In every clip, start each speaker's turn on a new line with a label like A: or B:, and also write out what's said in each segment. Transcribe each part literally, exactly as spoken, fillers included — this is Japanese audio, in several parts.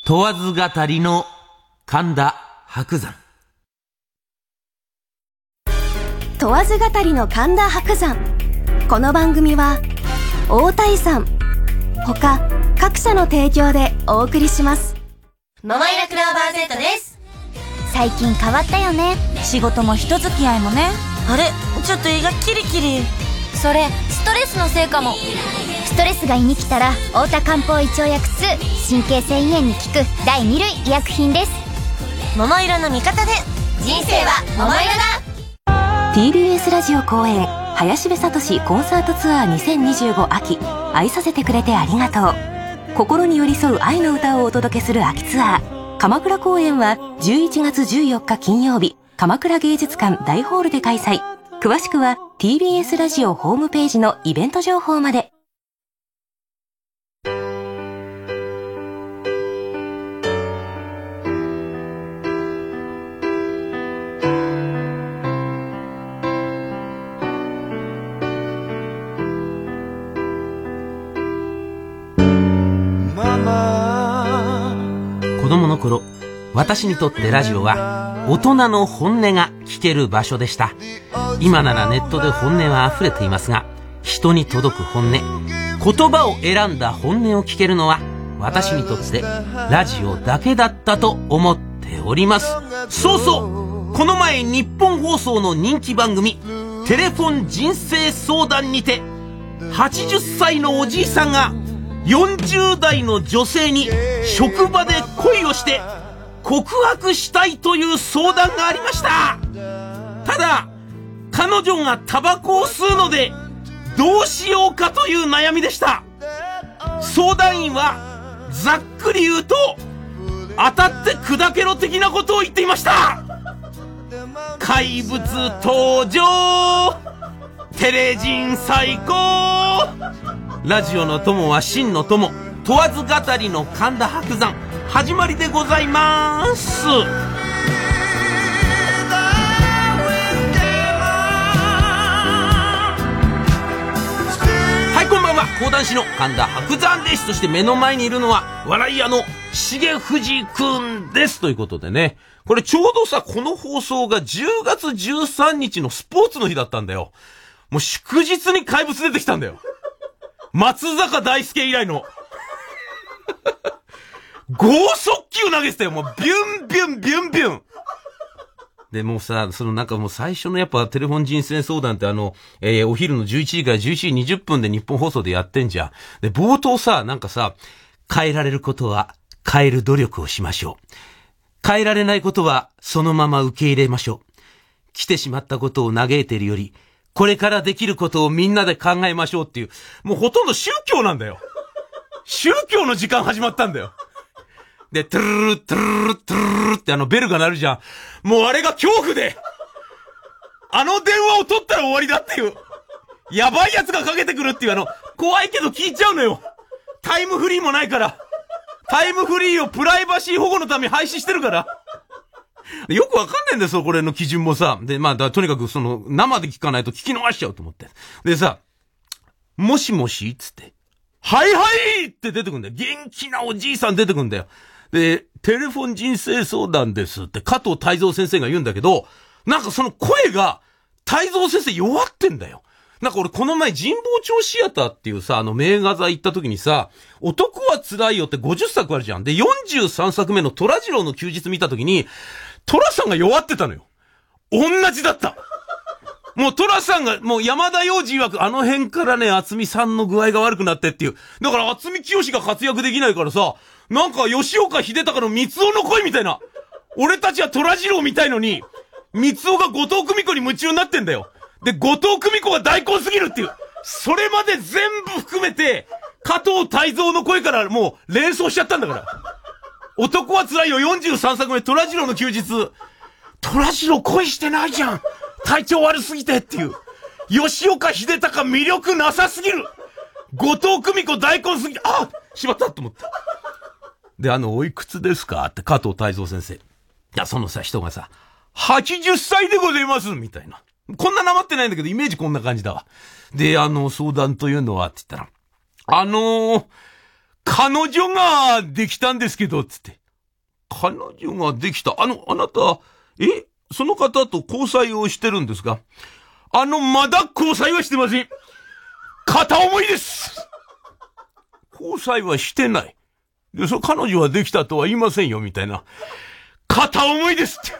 A: 問わず語りの神田伯山。
B: 問わず語りの神田伯山。この番組は大谷さん他各社の提供でお送りします。
C: 桃色クローバー Z です。
D: 最近変わったよね。仕事も人付き合いもね。
C: あれ、ちょっと胃がキリキリ。それストレスのせいかも。
D: ストレスが胃に来たら太田漢方胃腸薬に神経性胃炎に効くだいに類医薬品です。
C: 桃色の味方で人生は桃色だ。
B: ティービーエス ラジオ公演林部聡コンサートツアーにせんにじゅうご秋、愛させてくれてありがとう。心に寄り添う愛の歌をお届けする秋ツアー。鎌倉公演はじゅういちがつじゅうよっか金曜日、鎌倉芸術館大ホールで開催。詳しくは ティービーエス ラジオホームページのイベント情報まで。
A: 子供の頃、私にとってラジオは大人の本音が聞ける場所でした。今ならネットで本音は溢れていますが、人に届く本音、言葉を選んだ本音を聞けるのは私にとってラジオだけだったと思っております。そうそう、この前日本放送の人気番組テレフォン人生相談にてはちじゅっさいのおじいさんがよんじゅう代の女性に職場で恋をして告白したいという相談がありました。ただ彼女がタバコを吸うのでどうしようかという悩みでした。相談員はざっくり言うと当たって砕けろ的なことを言っていました。怪物登場、テレ人最高。ラジオの友は真の友、問わず語りの神田伯山、始まりでございます。はい、こんばんは。講談師の神田伯山です。そして目の前にいるのは笑い屋の重藤くんです。ということでね、これちょうどさ、この放送がじゅうがつじゅうさんにちのスポーツの日だったんだよ。もう祝日に怪物出てきたんだよ。松坂大輔以来の剛速球投げてたよ。もうビュンビュンビュンビュンで、もうさ、そのなんかもう最初のやっぱテレフォン人生相談ってあの、えー、お昼のじゅういちじからじゅういちじにじゅっぷんで日本放送でやってんじゃん。で、冒頭さ、なんかさ、変えられることは変える努力をしましょう。変えられないことはそのまま受け入れましょう。来てしまったことを嘆いているより、これからできることをみんなで考えましょうっていう、もうほとんど宗教なんだよ。宗教の時間始まったんだよ。で、トゥルルトゥルルトゥルルってあのベルが鳴るじゃん。もうあれが恐怖で、あの電話を取ったら終わりだっていう、やばいやつがかけてくるっていうあの、怖いけど聞いちゃうのよ。タイムフリーもないから。タイムフリーをプライバシー保護のために廃止してるから。よくわかんないんだよ、そこれの基準もさ。で、まあ、だとにかくその、生で聞かないと聞き逃しちゃうと思って。でさ、もしもしつって、はいはいって出てくんだよ。元気なおじいさん出てくんだよ。で、テレフォン人生相談ですって加藤泰造先生が言うんだけど、なんかその声が、泰造先生弱ってんだよ。なんか俺この前神保町シアターっていうさ、あの名画座行った時にさ、男は辛いよってごじゅっさくあるじゃん。で、よんじゅうさんさくめの虎次郎の休日見た時に、虎さんが弱ってたのよ。同じだった。もう虎さんが、もう山田洋次曰く、あの辺からね、厚みさんの具合が悪くなってっていう。だから厚み清が活躍できないからさ、なんか吉岡秀隆の三つおの声みたいな。俺たちは虎次郎みたいのに、三つおが後藤久美子に夢中になってんだよ。で、後藤久美子が大根すぎるっていう。それまで全部含めて、加藤泰造の声からもう連想しちゃったんだから。男は辛いよよんじゅうさんさくめ虎次郎の休日。虎次郎恋してないじゃん。体調悪すぎてっていう。吉岡秀隆魅力なさすぎる。後藤久美子大根すぎ、あ、しまったと思った。で、あの、おいくつですかって加藤泰造先生。いや、そのさ、人がさ、はちじゅっさいでございますみたいな。こんななまってないんだけど、イメージこんな感じだわ。で、あの、相談というのはって言ったら、あのー、 彼女ができたんですけど、つって。彼女ができた。あの、あなた、えその方と交際をしてるんですか？あの、まだ交際はしてません。片思いです。交際はしてない。で、そ、彼女はできたとは言いませんよ、みたいな。片思いですって。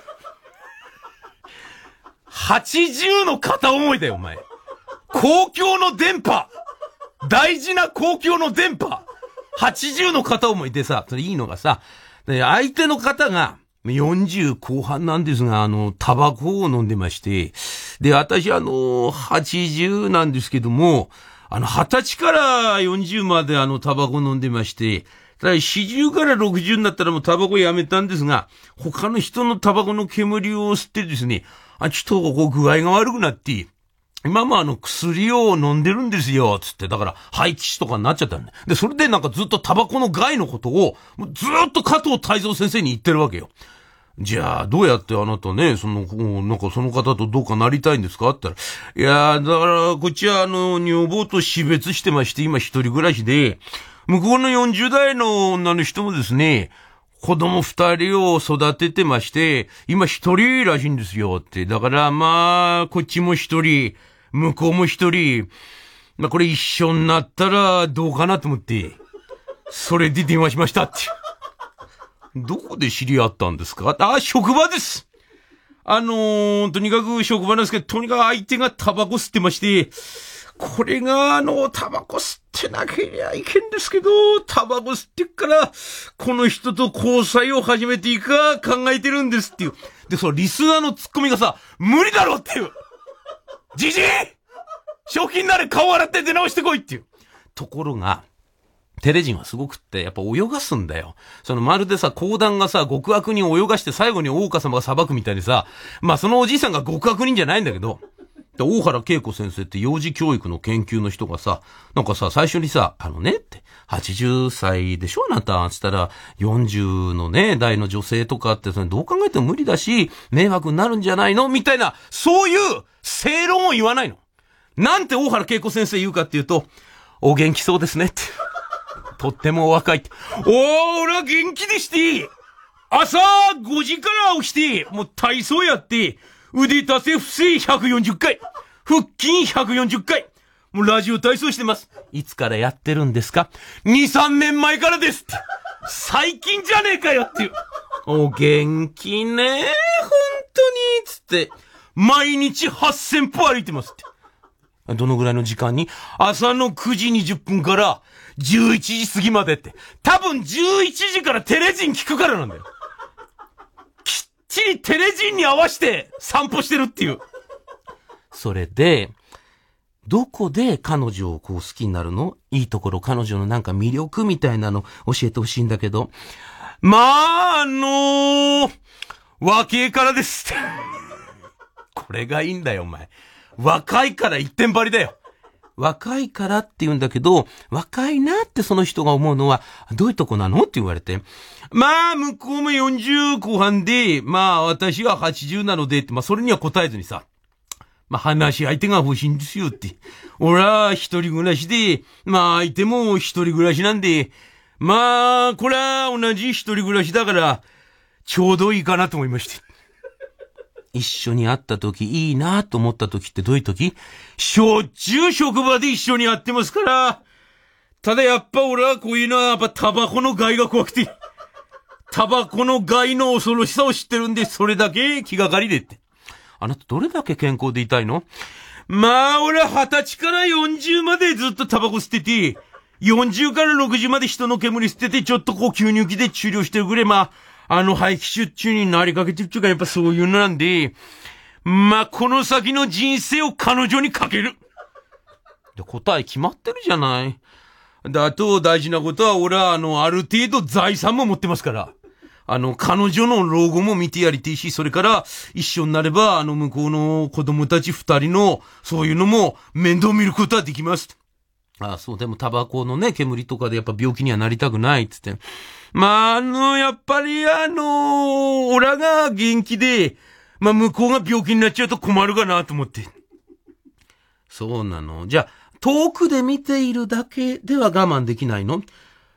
A: はちじゅうの片思いだよ、お前。公共の電波。大事な公共の電波。はちじゅうの片思いでさ、それいいのがさ、相手の方がよんじゅう後半なんですが、あの、タバコを飲んでまして、で、私あの、はちじゅうなんですけども、あの、はたちからよんじゅうまであの、タバコ飲んでまして、ただよんじゅうからろくじゅうになったらもうタバコやめたんですが、他の人のタバコの煙を吸ってですね、あ、ちょっとこう具合が悪くなって、今もあの薬を飲んでるんですよ、つって。だから肺気腫とかになっちゃったんで。で、それでなんかずっとタバコの害のことを、ずっと加藤泰造先生に言ってるわけよ。じゃあ、どうやってあなたね、その、なんかその方とどうかなりたいんですかって言ったら、いやー、だから、こっちはあの、女房と死別してまして、今一人暮らしで、向こうのよんじゅう代の女の人もですね、子供二人を育ててまして、今一人らしいんですよって。だからまあ、こっちも一人、向こうも一人、まあこれ一緒になったらどうかなと思って、それで電話しましたって。どこで知り合ったんですか？あ、職場です。あのー、とにかく職場なんですけど、とにかく相手がタバコ吸ってまして、これがあの、タバコ吸ってなけりゃいけんですけど、タバコ吸ってっから、この人と交際を始めていいか考えてるんですっていう。で、そのリスナーのツッコミがさ、無理だろっていう。じじい！賞金なれ顔洗って出直してこいっていう。ところが、テレジンはすごくって、やっぱ泳がすんだよ。そのまるでさ、講談がさ、極悪人を泳がして最後に大岡様が裁くみたいにさ、まあそのおじいさんが極悪人じゃないんだけど、大原恵子先生って幼児教育の研究の人がさ、なんかさ、最初にさ、あのねって、はちじゅっさいでしょあなたつったら、よんじゅうのね、代の女性とかってそれどう考えても無理だし、迷惑になるんじゃないのみたいな、そういう正論を言わないの。なんて大原恵子先生言うかっていうと、お元気そうですねって。とってもお若いって。おー、俺は元気でして、朝ごじから起きて、もう体操やって、腕立て伏せひゃくよんじゅっかい、腹筋ひゃくよんじゅっかい、もうラジオ体操してます。いつからやってるんですか？ に、さんねんまえからですって。最近じゃねえかよっていう。お元気ねー、本当に、つって。毎日はっせんぽ歩いてますって。どのぐらいの時間に？朝のくじにじゅっぷんからじゅういちじ過ぎまでって。多分じゅういちじからテレジン聞くからなんだよ。きっちりテレジンに合わせて散歩してるっていう。それで、どこで彼女をこう好きになるの？いいところ、彼女のなんか魅力みたいなの教えてほしいんだけど。まあ、あのー、若えからですって。これがいいんだよ、お前。若いから一点張りだよ。若いからって言うんだけど、若いなってその人が思うのは、どういうとこなのって言われて。まあ、向こうもよんじゅう後半で、まあ、私ははちじゅうなのでって、まあ、それには答えずにさ、まあ、話し相手が欲しいんですよって。俺は一人暮らしで、まあ、相手も一人暮らしなんで、まあ、これは同じ一人暮らしだから、ちょうどいいかなと思いまして。一緒に会った時、いいなと思った時ってどういう時？しょっちゅう職場で一緒に会ってますから。ただやっぱ俺はこういうのはやっぱタバコの害が怖くて。タバコの害の恐ろしさを知ってるんで、それだけ気がかりでって。あなたどれだけ健康でいたいの？まあ俺ははたちからよんじゅうまでずっとタバコ吸ってて、よんじゅうからろくじゅうまで人の煙吸ってて、ちょっとこう吸入器で治療してるぐらい、まあ、あの肺気腫中になりかけてるっていうか、やっぱそういうのなんで、まあ、この先の人生を彼女にかける。で、答え決まってるじゃない。で、あと大事なことは、俺はあの、ある程度財産も持ってますから。あの、彼女の老後も見てやりていし、それから一緒になれば、あの、向こうの子供たち二人の、そういうのも面倒見ることはできます。ああ、そう、でもタバコのね、煙とかでやっぱ病気にはなりたくないっつって。まあ、あの、やっぱりあの、オラが元気で、まあ、向こうが病気になっちゃうと困るかなと思って。そうなの。じゃあ、遠くで見ているだけでは我慢できないの？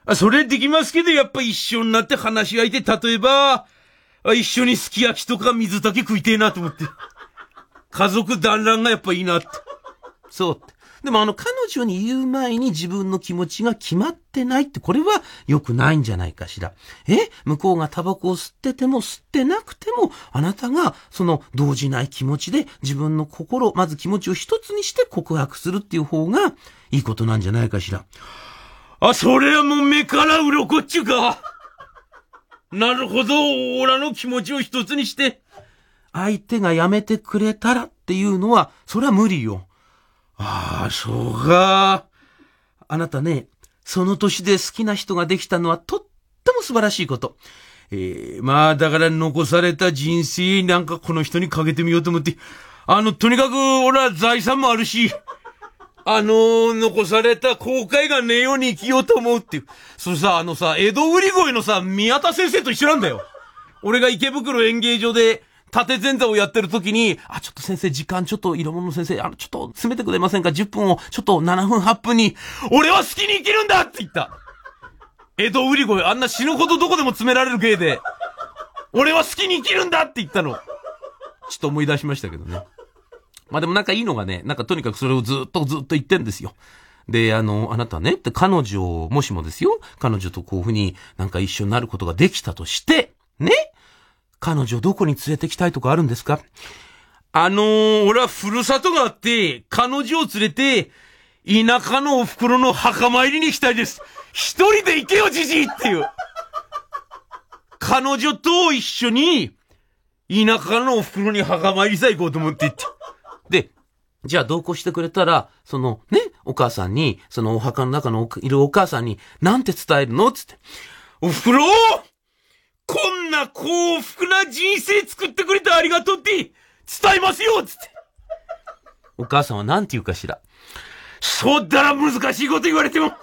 A: あ、それできますけど、やっぱ一緒になって話し合いて、例えば、一緒にすき焼きとか水炊き食いてえなと思って。家族団らんがやっぱいいなって。そうって。でもあの彼女に言う前に自分の気持ちが決まってないって、これは良くないんじゃないかしら。え向こうがタバコを吸ってても吸ってなくても、あなたがその動じない気持ちで自分の心、まず気持ちを一つにして告白するっていう方がいいことなんじゃないかしら。あ、それはもう目から鱗っちゅうか。なるほど、オラの気持ちを一つにして、相手がやめてくれたらっていうのは、それは無理よ。ああ、そうか。あなたね、その年で好きな人ができたのはとっても素晴らしいこと。えー、まあだから残された人生なんかこの人にかけてみようと思って、あの、とにかく俺は財産もあるし、あのー、残された後悔がねえように生きようと思うっていう。それさ、あのさ、江戸売り声のさ、宮田先生と一緒なんだよ。俺が池袋演芸場で、縦前座をやってる時に、あ、ちょっと先生時間ちょっと色物の先生、あの、ちょっと詰めてくれませんか ?じゅっぷんをちょっとななふんはっぷんに、俺は好きに生きるんだって言った。江戸売り声、あんな死ぬほどどこでも詰められる芸で、俺は好きに生きるんだって言ったの。ちょっと思い出しましたけどね。まあでもなんかいいのがね、なんかとにかくそれをずっとずっと言ってんですよ。で、あの、あなたね、って彼女、もしもですよ、彼女とこういうふうになんか一緒になることができたとして、ね彼女どこに連れてきたいとかあるんですか？あのー、俺はふるさとがあって、彼女を連れて、田舎のお袋の墓参りに行きたいです。一人で行けよ、じじいっていう。彼女と一緒に、田舎のお袋に墓参りさえ行こうと思ってって。で、じゃあ同行してくれたら、そのね、お母さんに、そのお墓の中のいるお母さんに、なんて伝えるのつって。お袋こんな幸福な人生作ってくれてありがとうって伝えますよつって。お母さんはなんて言うかしら。そうだら難しいこと言われても、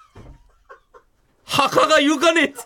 A: 墓が言うかねえって。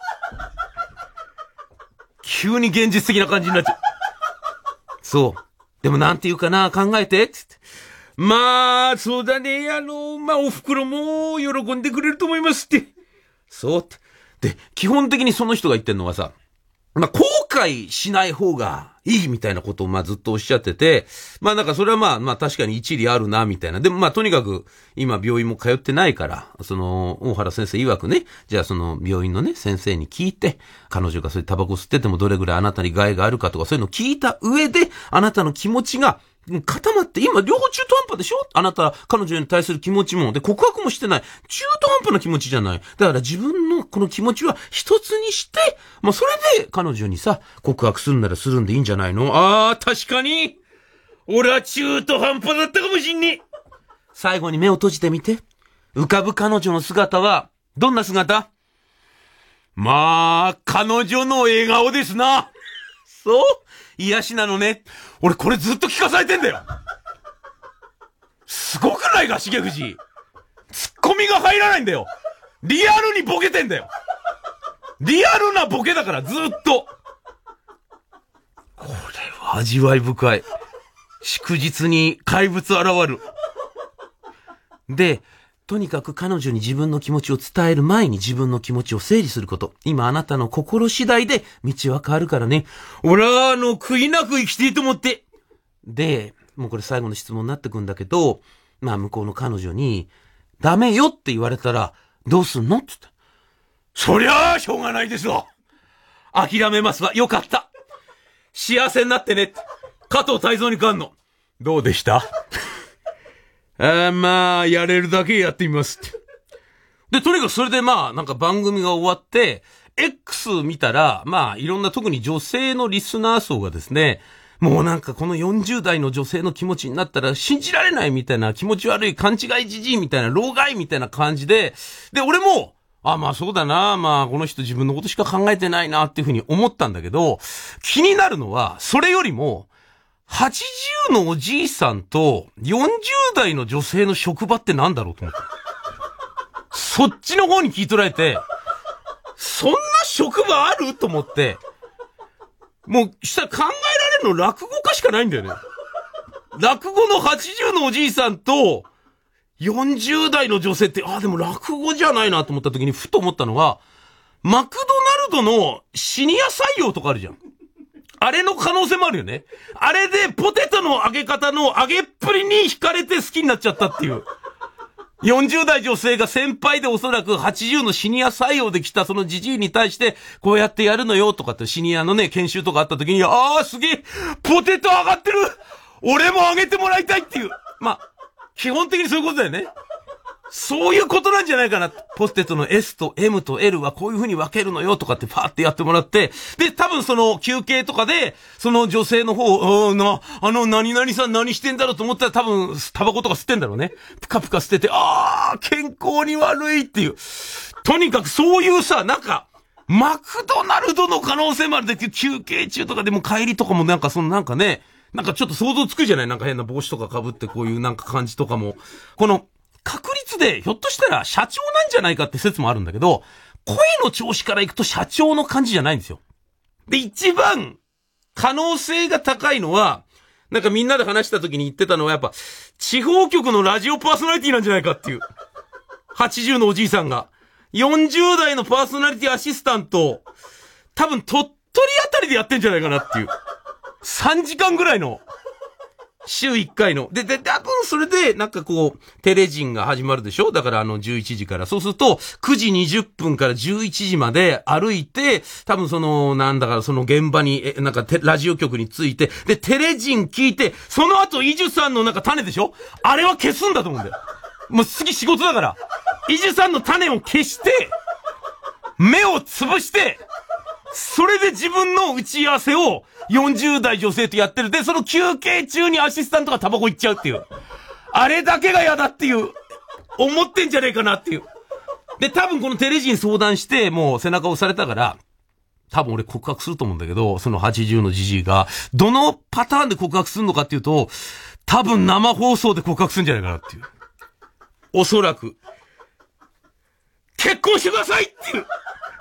A: 急に現実的な感じになっちゃう。そう。でもなんて言うかな考えてつって。まあ、そうだね。あの、まあ、お袋も喜んでくれると思いますって。そうって。で、基本的にその人が言ってんのはさ、まあ、後悔しない方がいいみたいなことをまあずっとおっしゃってて、まあなんかそれはまあまあ確かに一理あるなみたいな。でもまあとにかく今病院も通ってないから、その大原先生曰くね、じゃあその病院のね先生に聞いて、彼女がそういうタバコ吸っててもどれぐらいあなたに害があるかとかそういうのを聞いた上で、あなたの気持ちが固まって、今両方中途半端でしょ？あなた、彼女に対する気持ちも、で、告白もしてない。中途半端な気持ちじゃない。だから自分のこの気持ちは一つにして、まあ、それで彼女にさ、告白するならするんでいいんじゃないの？ああ、確かに俺は中途半端だったかもしんねえ。最後に目を閉じてみて。浮かぶ彼女の姿は、どんな姿？まあ、彼女の笑顔ですな。そう？癒しなのね。俺これずっと聞かされてんだよ。すごくないか、重藤。ツッコミが入らないんだよ。リアルにボケてんだよ。リアルなボケだからずっと。これは味わい深い。祝日に怪物現る。で、とにかく彼女に自分の気持ちを伝える前に自分の気持ちを整理すること。今あなたの心次第で道は変わるからね。俺はあの、悔いなく生きていいと思って。で、もうこれ最後の質問になってくんだけど、まあ向こうの彼女に、ダメよって言われたら、どうすんのって言った。そりゃあ、しょうがないですわ。諦めますわ。よかった。幸せになってねって。加藤泰造に変わんの。どうでしたあまあ、やれるだけやってみますって。で、とにかくそれでまあ、なんか番組が終わって、X 見たら、まあ、いろんな特に女性のリスナー層がですね、もうなんかこのよんじゅう代の女性の気持ちになったら信じられないみたいな、気持ち悪い勘違いじじいみたいな、老害みたいな感じで、で、俺も、あ、まあそうだな、まあこの人自分のことしか考えてないなっていうふうに思ったんだけど、気になるのは、それよりも、はちじゅうのおじいさんとよんじゅう代の女性の職場ってなんだろうと思った。そっちの方に聞い取られて、そんな職場あると思って、もうしたら考えられるの落語家しかないんだよね。落語のはちじゅうのおじいさんとよんじゅう代の女性って、あ、でも落語じゃないなと思った時にふと思ったのが、マクドナルドのシニア採用とかあるじゃん。あれの可能性もあるよね。あれでポテトの揚げ方の揚げっぷりに惹かれて好きになっちゃったっていう。よんじゅう代女性が先輩でおそらくはちじゅうのシニア採用で来たそのジジイに対してこうやってやるのよとかってシニアのね研修とかあった時に、あーすげえポテト上がってる俺も揚げてもらいたいっていう。まあ、基本的にそういうことだよね。そういうことなんじゃないかな。ポテトの S と M と L はこういう風に分けるのよとかってパーってやってもらって、で、多分その休憩とかで、その女性の方、あな、あの何々さん何してんだろうと思ったら多分タバコとか吸ってんだろうね。プカプカ捨てて、あー、健康に悪いっていう。とにかくそういうさ、なんか、マクドナルドの可能性もあるで、休憩中とかでも帰りとかもなんかそのなんかね、なんかちょっと想像つくじゃない？なんか変な帽子とか被ってこういうなんか感じとかも。この、確率で、ひょっとしたら社長なんじゃないかって説もあるんだけど、声の調子からいくと社長の感じじゃないんですよ。で、一番可能性が高いのは、なんかみんなで話した時に言ってたのはやっぱ、地方局のラジオパーソナリティなんじゃないかっていう。はちじゅうのおじいさんが。よんじゅう代のパーソナリティアシスタント、多分鳥取あたりでやってんじゃないかなっていう。さんじかんぐらいの。週いっかいの。で、で、多分それで、なんかこう、テレ人が始まるでしょ？だからあのじゅういちじから。そうすると、くじにじゅっぷんからじゅういちじまで歩いて、多分その、なんだからその現場に、え、なんかテラジオ局について、で、テレ人聞いて、その後、イジュさんのなんか種でしょ？あれは消すんだと思うんだよ。もう次仕事だから。イジュさんの種を消して、目を潰して、それで自分の打ち合わせをよんじゅう代女性とやってる。で、その休憩中にアシスタントがタバコ行っちゃうっていう。あれだけが嫌だっていう。思ってんじゃねえかなっていう。で、多分このテレジに相談して、もう背中押されたから、多分俺告白すると思うんだけど、そのはちじゅうのジジイが、どのパターンで告白するのかっていうと、多分生放送で告白するんじゃないかなっていう。おそらく。結婚してくださいっていう。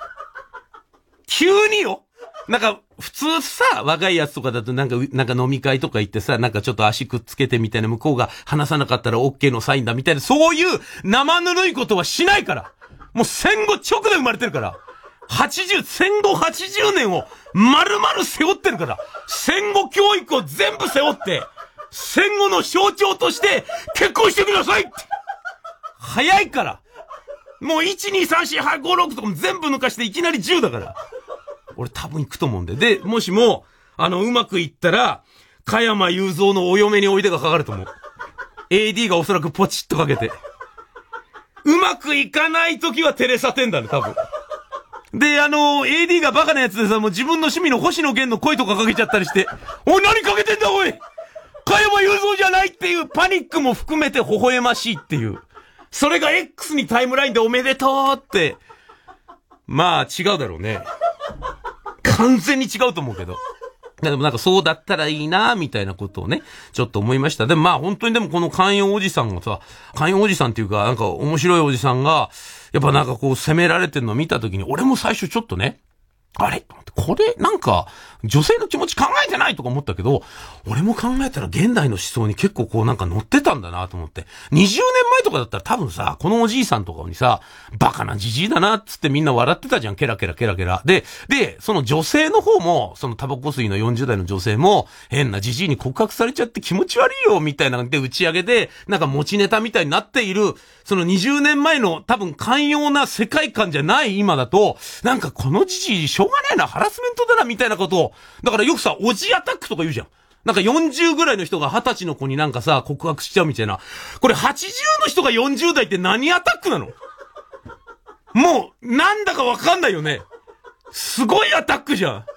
A: 急によ。なんか、普通さ、若いやつとかだとなんか、なんか飲み会とか行ってさ、なんかちょっと足くっつけてみたいな、向こうが話さなかったら OK のサインだみたいな、そういう生ぬるいことはしないから。もう戦後直で生まれてるから。はちじゅう、戦後はちじゅうねんを丸々背負ってるから。戦後教育を全部背負って、戦後の象徴として結婚してくださいって。早いから。もういち、に、さん、よん、ご、ろくとかも全部抜かしていきなりじゅうだから。俺多分行くと思うんで。で、もしも、あの、うまくいったら、加山雄三のお嫁においでがかかると思う。エーディー がおそらくポチッとかけて。うまくいかない時はテレサテンだね、多分。で、あの、エーディー がバカなやつでさ、もう自分の趣味の星野源の声とかかけちゃったりして、おい、何かけてんだ、おい！加山雄三じゃないっていうパニックも含めて微笑ましいっていう。それが X にタイムラインでおめでとうって。まあ、違うだろうね。完全に違うと思うけど。でもなんかそうだったらいいなみたいなことをね、ちょっと思いました。でもまあ本当にでもこの寛容おじさんがさ、寛容おじさんっていうかなんか面白いおじさんが、やっぱなんかこう責められてるのを見たときに、俺も最初ちょっとね、あれこれなんか女性の気持ち考えてないとか思ったけど、俺も考えたら現代の思想に結構こうなんか乗ってたんだなと思って。にじゅうねんまえとかだったら多分さ、このおじいさんとかにさ、バカなじじいだなっつってみんな笑ってたじゃん。ケラケラケラケラ。で、で、その女性の方も、そのタバコ吸いのよんじゅう代の女性も、変なじじいに告白されちゃって気持ち悪いよみたいなで打ち上げで、なんか持ちネタみたいになっている、そのにじゅうねんまえの多分寛容な世界観じゃない今だと、なんかこのじじいしょうがないな、ハラスメントだなみたいなことを、だからよくさ、おじアタックとか言うじゃん。なんかよんじゅうぐらいの人がはたちの子になんかさ、告白しちゃうみたいな。これはちじゅうの人がよんじゅう代って何アタックなの？もう、なんだかわかんないよね。すごいアタックじゃん。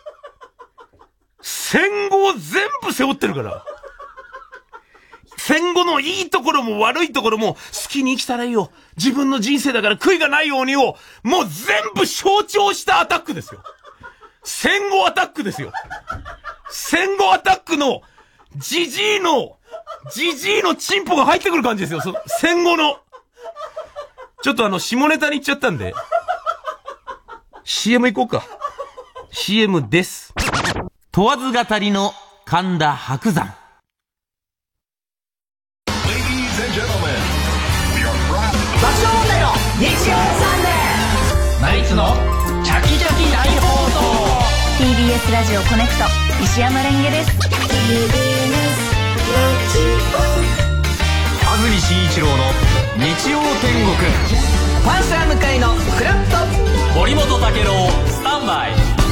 A: 戦後を全部背負ってるから。戦後のいいところも悪いところも好きに生きたらいいよ。自分の人生だから悔いがないようにを、もう全部象徴したアタックですよ。戦後アタックですよ。戦後アタックの、ジジイの、ジジイのチンポが入ってくる感じですよ。そ戦後の。ちょっとあの、下ネタに行っちゃったんで。シーエム 行こうか。シーエム です。問わず語りの神田伯山。
E: 日曜サンデーナイツのチャキチャキ大放送
F: ティービーエス ラジオコネクト石山レンゲです。
E: 安住紳一郎の日曜天国、パンサー向井のフラット、森本武郎スタンバイ。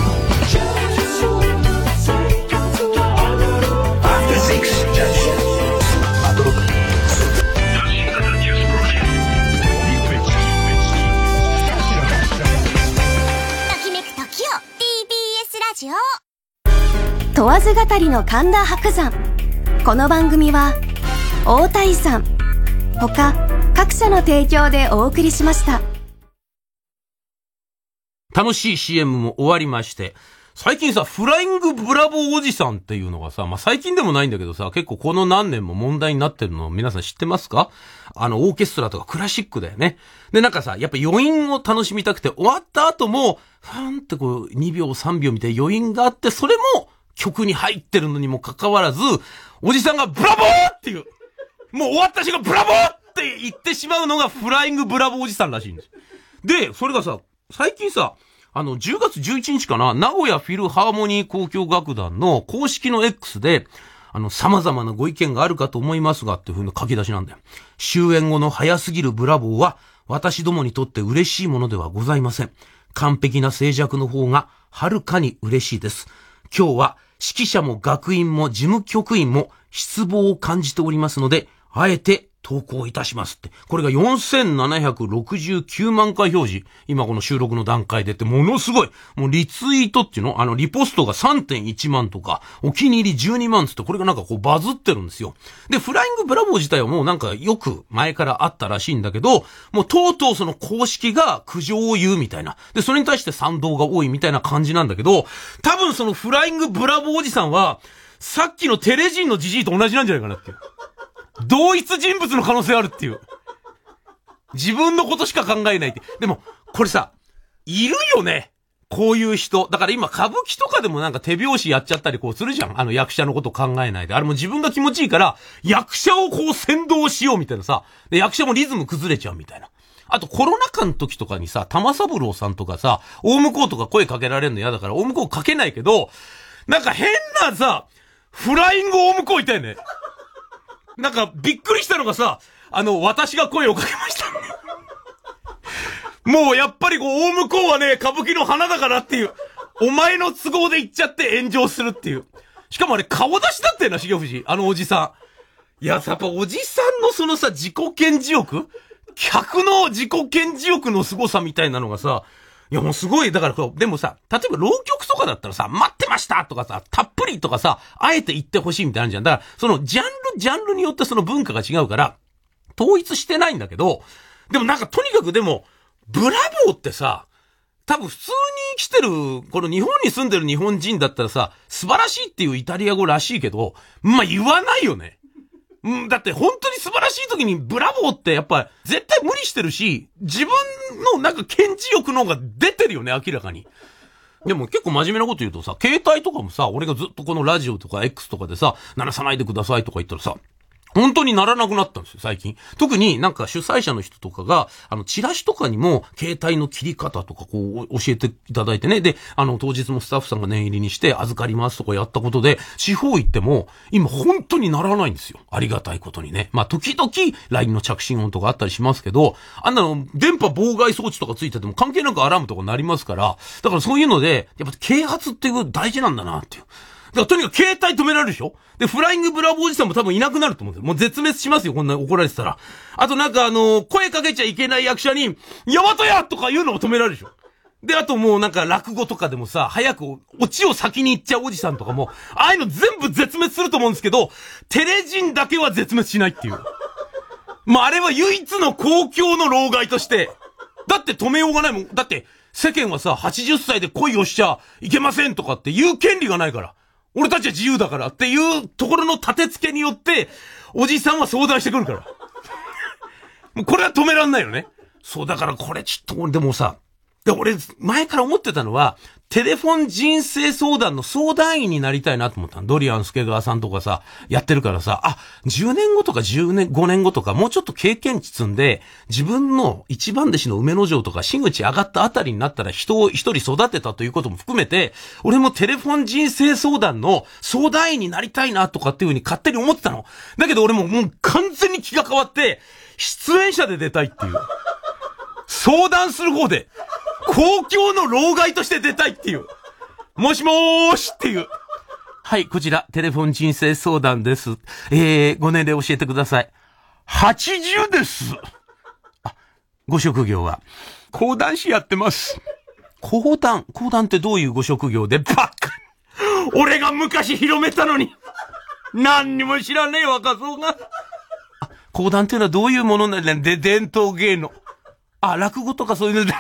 B: 問わず語りの神田伯山。この番組は大谷さん他各社の提供でお送りしました。
A: 楽しい シーエム も終わりまして、最近さ、フライングブラボーおじさんっていうのがさ、まあ、最近でもないんだけどさ、結構この何年も問題になってるの皆さん知ってますか？あの、オーケストラとかクラシックだよね。で、なんかさ、やっぱ余韻を楽しみたくて、終わった後も、ふーんってこう、にびょうさんびょうみたいな余韻があって、それも曲に入ってるのにもかかわらず、おじさんがブラボーっていう、もう終わった瞬間ブラボーって言ってしまうのがフライングブラボーおじさんらしいんです。で、それがさ、最近さ、あの、じゅうがつじゅういちにちかな、名古屋フィルハーモニー交響楽団の公式の X で、あの、様々なご意見があるかと思いますがっていう風な書き出しなんだよ。終演後の早すぎるブラボーは、私どもにとって嬉しいものではございません。完璧な静寂の方が、はるかに嬉しいです。今日は、指揮者も学院も事務局員も失望を感じておりますので、あえて投稿いたしますって。これがよんせんななひゃくろくじゅうきゅうまんかい表示。今この収録の段階でってものすごい。もうリツイートっていうのあのリポストが さんてんいちまんとか、お気に入りじゅうにまんつってこれがなんかこうバズってるんですよ。で、フライングブラボー自体はもうなんかよく前からあったらしいんだけど、もうとうとうその公式が苦情を言うみたいな。で、それに対して賛同が多いみたいな感じなんだけど、多分そのフライングブラボーおじさんは、さっきのテレジンのジジイと同じなんじゃないかなっていう。同一人物の可能性あるっていう。自分のことしか考えないって。でも、これさ、いるよね。こういう人。だから今歌舞伎とかでもなんか手拍子やっちゃったりこうするじゃん。あの役者のこと考えないで。あれも自分が気持ちいいから、役者をこう先導しようみたいなさ。で、役者もリズム崩れちゃうみたいな。あとコロナ禍の時とかにさ、玉三郎さんとかさ、大向こうとか声かけられるの嫌だから、大向こうかけないけど、なんか変なさ、フライング大向こういたよね。なんか、びっくりしたのがさ、あの、私が声をかけました。もうやっぱりこう、大向こうはね、歌舞伎の花だからっていう、お前の都合で言っちゃって炎上するっていう。しかもあれ、顔出しだったよな、重藤。あのおじさん。いや、やっぱおじさんのそのさ、自己顕示欲？客の自己顕示欲の凄さみたいなのがさ、いやもうすごい、だからこう、でもさ、例えば浪曲とかだったらさ、待ってましたとかさ、たっぷりとかさ、あえて言ってほしいみたいなのじゃん。だから、そのジャンル、ジャンルによってその文化が違うから、統一してないんだけど、でもなんかとにかくでも、ブラボーってさ、多分普通に生きてる、この日本に住んでる日本人だったらさ、素晴らしいっていうイタリア語らしいけど、まあ、言わないよね。うん、だって本当に素晴らしい時にブラボーってやっぱ絶対無理してるし、自分のなんか顕示欲の方が出てるよね、明らかに。でも結構真面目なこと言うとさ、携帯とかもさ、俺がずっとこのラジオとか X とかでさ、鳴らさないでくださいとか言ったらさ、本当にならなくなったんですよ、最近。特になんか主催者の人とかが、あの、チラシとかにも、携帯の切り方とかこう、教えていただいてね。で、あの、当日もスタッフさんが念入りにして、預かりますとかやったことで、地方行っても、今本当にならないんですよ。ありがたいことにね。まあ、時々、ライン の着信音とかあったりしますけど、あんなの、電波妨害装置とかついてても関係なくアラームとかなりますから、だからそういうので、やっぱ啓発っていう大事なんだなっていう。だからとにかく携帯止められるでしょ。で、フライングブラボーおじさんも多分いなくなると思うんですよ。もう絶滅しますよ、こんな怒られてたら。あとなんかあのー、声かけちゃいけない役者に、ヤマトやとか言うのを止められるでしょ。で、あともうなんか落語とかでもさ、早くオチを先に言っちゃうおじさんとかも、ああいうの全部絶滅すると思うんですけど、テレジンだけは絶滅しないっていう。まあ、あれは唯一の公共の老害として、だって止めようがないもん。だって、世間はさ、はちじゅっさいで恋をしちゃいけませんとかって言う権利がないから。俺たちは自由だからっていうところの立て付けによって、おじさんは相談してくるから。もうこれは止めらんないよね。そう、だからこれちょっと、でもさ、で俺、前から思ってたのは、 テレフォン人生相談の相談員になりたいなと思ったの。ドリアン助川さんとかさ、やってるからさ、あ、じゅうねんごとかじゅうねん、ごねんごとか、もうちょっと経験値積んで、自分の一番弟子の梅之丞とか、真口上がったあたりになったら人を一人育てたということも含めて、俺もテレフォン人生相談の相談員になりたいなとかっていう風に勝手に思ってたの。だけど俺ももう完全に気が変わって、出演者で出たいっていう。相談する方で。公共の老害として出たいっていう。もしもーしっていう。はい、こちら、テレフォン人生相談です。えー、ご年齢教えてください。はちじゅうです。あ、ご職業は講談師やってます。講談講談ってどういうご職業で？バカ！俺が昔広めたのに何にも知らねえ若造が。あ、講談っていうのはどういうものなんだよ。で、伝統芸能。あ、落語とかそういうの、落語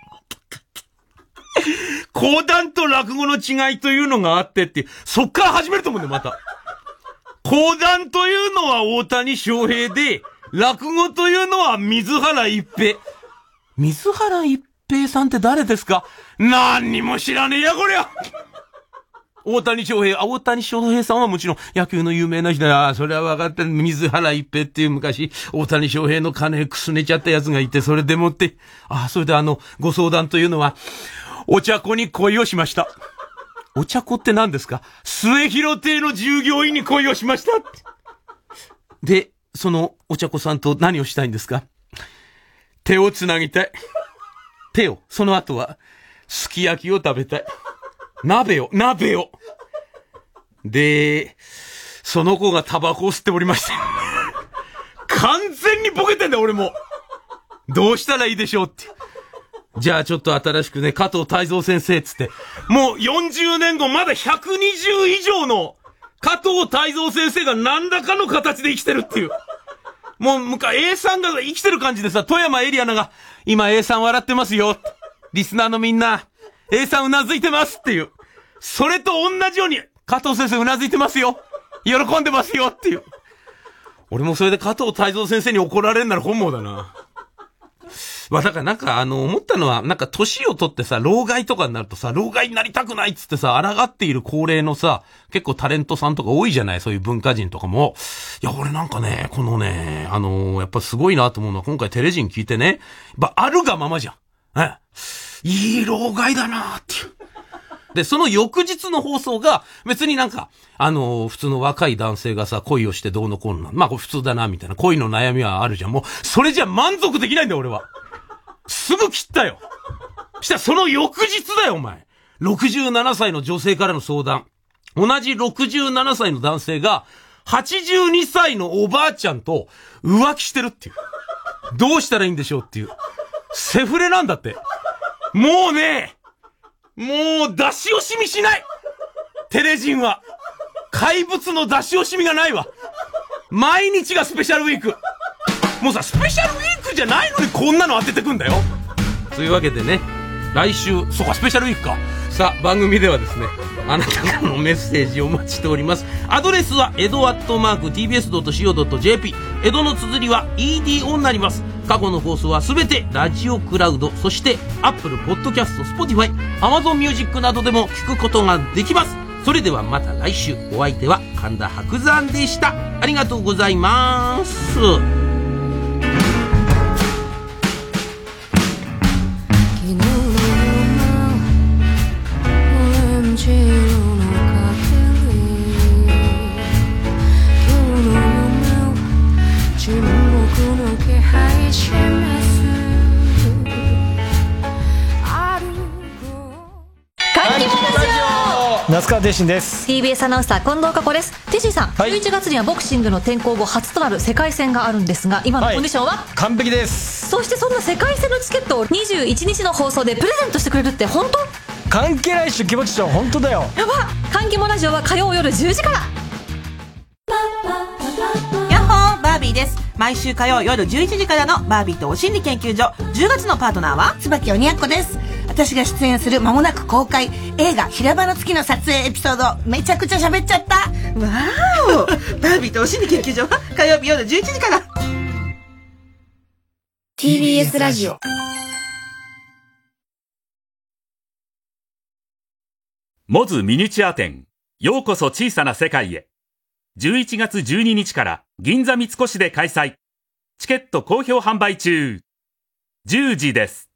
A: 講談と落語の違いというのがあってって、そっから始めると思うんだよ、また。講談というのは大谷翔平で、落語というのは水原一平。水原一平さんって誰ですか？何にも知らねえや、こりゃ。大谷翔平、あ、大谷翔平さんはもちろん野球の有名な人だ。あ、それは分かってる。水原一平っていう昔、大谷翔平の金くすねちゃったやつがいて、それでもって、あ、それであの、ご相談というのは、お茶子に恋をしました。お茶子って何ですか？末広亭の従業員に恋をしました。で、そのお茶子さんと何をしたいんですか？手をつなぎたい。手を、その後は、すき焼きを食べたい。鍋を、鍋を。で、その子がタバコを吸っておりました。完全にボケてんだよ、俺も。どうしたらいいでしょうって。じゃあちょっと新しくね、加藤泰造先生っつって、もうよんじゅうねんごまだひゃくにじゅう以上の加藤泰造先生が何らかの形で生きてるっていう。もう昔 A さんが生きてる感じでさ、富山エリアナが、今 A さん笑ってますよ。リスナーのみんな、A さんうなずいてますっていう。それと同じように、加藤先生うなずいてますよ。喜んでますよっていう。俺もそれで加藤泰造先生に怒られるなら本望だな。まあだからなんかあの思ったのは、なんか年を取ってさ、老害とかになるとさ、老害になりたくないっつってさ、抗っている高齢のさ、結構タレントさんとか多いじゃない？そういう文化人とかも。いや、俺なんかね、このね、あのー、やっぱすごいなと思うのは、今回テレジン聞いてね、やっぱあるがままじゃん。えいい老害だなーっていう。で、その翌日の放送が、別になんか、あのー、普通の若い男性がさ、恋をしてどうのこうのな。まあこれ普通だな、みたいな。恋の悩みはあるじゃん。もう、それじゃ満足できないんだよ、俺は。すぐ切ったよ。したらその翌日だよ、お前。ろくじゅうななさいの女性からの相談。同じろくじゅうななさいの男性が、はちじゅうにさいのおばあちゃんと浮気してるっていう。どうしたらいいんでしょうっていう。セフレなんだって。もうね、もう出し惜しみしない。テレジンは。怪物の出し惜しみがないわ。毎日がスペシャルウィーク。もうさ、スペシャルウィークじゃないのにこんなの当ててくんだよ。というわけでね、来週、そうか、スペシャルウィークか。さあ、番組ではですね、あなたからのメッセージをお待ちしております。アドレスは、エドアットマーク ティービーエスドットシーオードットジェーピー。江戸の綴りは イーディーオー になります。過去の放送はすべてラジオクラウド、そして Apple Podcast、Spotify、Amazon Music などでも聞くことができます。それではまた来週。お相手は神田伯山でした。ありがとうございます。
G: 那須川天心です。
F: ティービーエス アナウンサー近藤佳子です。天心さん、
G: はい、
F: じゅういちがつにはボクシングの転向後初となる世界戦があるんですが、今のコンディションは、
G: はい、完璧です。
F: そしてそんな世界戦のチケットをにじゅういちにちの放送でプレゼントしてくれるって本当？
G: 関係ないっしょ、気持ちよ、本当だよ。
F: やば。関係もラジオは火曜夜じゅうじから。
H: やっほー、バービーです。毎週火曜夜じゅういちじからのバービーとお心理研究所。じゅうがつのパートナーは
I: 椿鬼奴です。私が出演する間もなく公開映画平場の月の撮影エピソード、めちゃくちゃ喋っちゃった。
H: わーおバービーとお心理研究所は火曜日夜じゅういちじから。
J: ティービーエス ラジオモズミニチュア展、ようこそ小さな世界へ。じゅういちがつじゅうににちから銀座三越で開催。チケット好評販売中。じゅうじです。